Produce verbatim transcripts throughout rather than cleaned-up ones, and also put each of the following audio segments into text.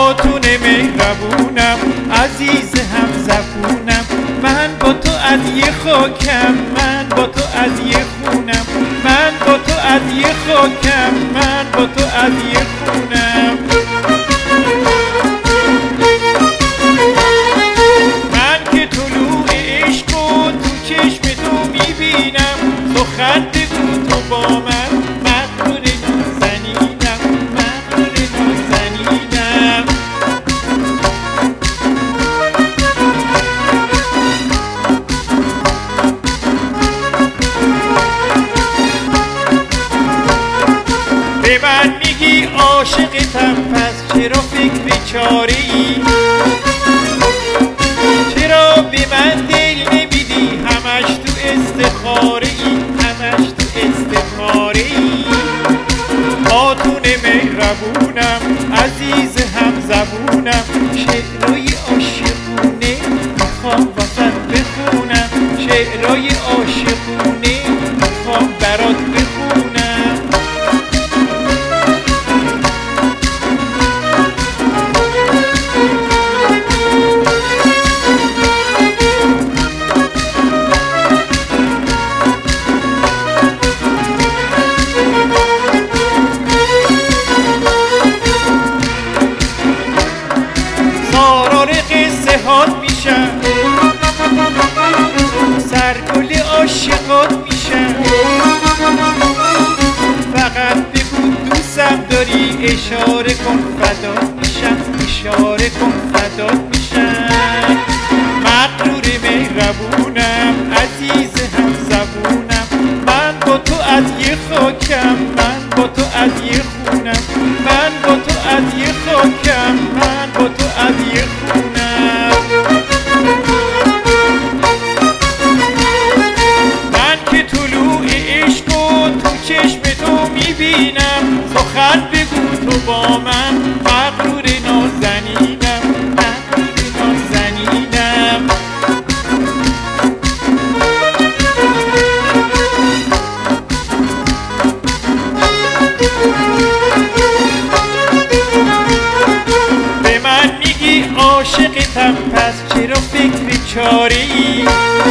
خاتون مهربونم، عزیز هم زبونم، من با تو از یه خاکم، من با تو از یه خونم، من با تو از یه خاکم، من با تو از یه خونم. من که طلوع عشق و تو چشم تو میبینم، تو خط بگو تو با من مغرور نازنینم، مغرور نازنینم. به من میگی عاشقتم، پس چرا فکر چاره ای؟ چرا به من دل نمیدی؟ همش تو استخاره ای، همش تو استخاره ای. خاتون مهربونم، عزیز هم زبونم، شعرهای عاشقونه میخوام واسه بخونم، شعرهای عاشقونه میخوام برات بخونم. حال میشم، سرگل عاشقات میشم، فقط بگو دوستم داری، اشاره کن فدات میشم، اشاره کن فدات میشم. مغرور مهربونم، عزیز هم زبونم، من با تو از یه خاکم، من با تو از یه خونم، من با تو از یه خاکم، من با تو از یه خونم. چشم تو میبینم، سخن بگو تو با من مغرور نازنینم، مغرور نازنینم. به من میگی عاشقتم، پس چرا فکر چاره ای؟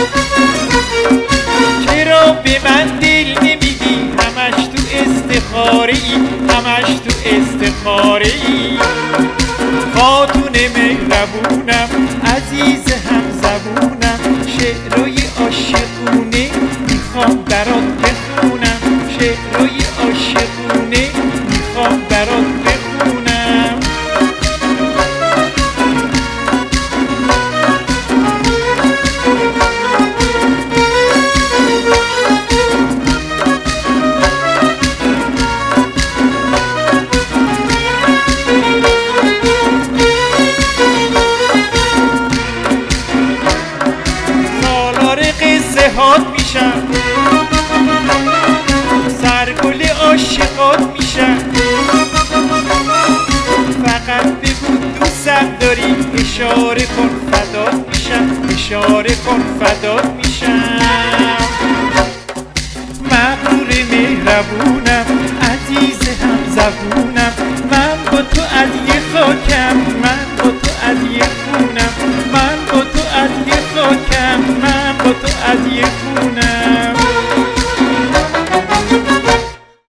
چرا به من دل نمیدی؟ همش تو استخاره ای، همش تو استخاره ای. خاتون مهربونم، عزیز هم زبونم، شعرهای عاشقونه میخوام برات بخونم، شعرهای عاشقونه میخوام برات بخونم. حال میشم، سرگل عاشقات میشم، فقط بگو دوستم داری، اشاره کن فدات میشم، اشاره کن فدات میشم.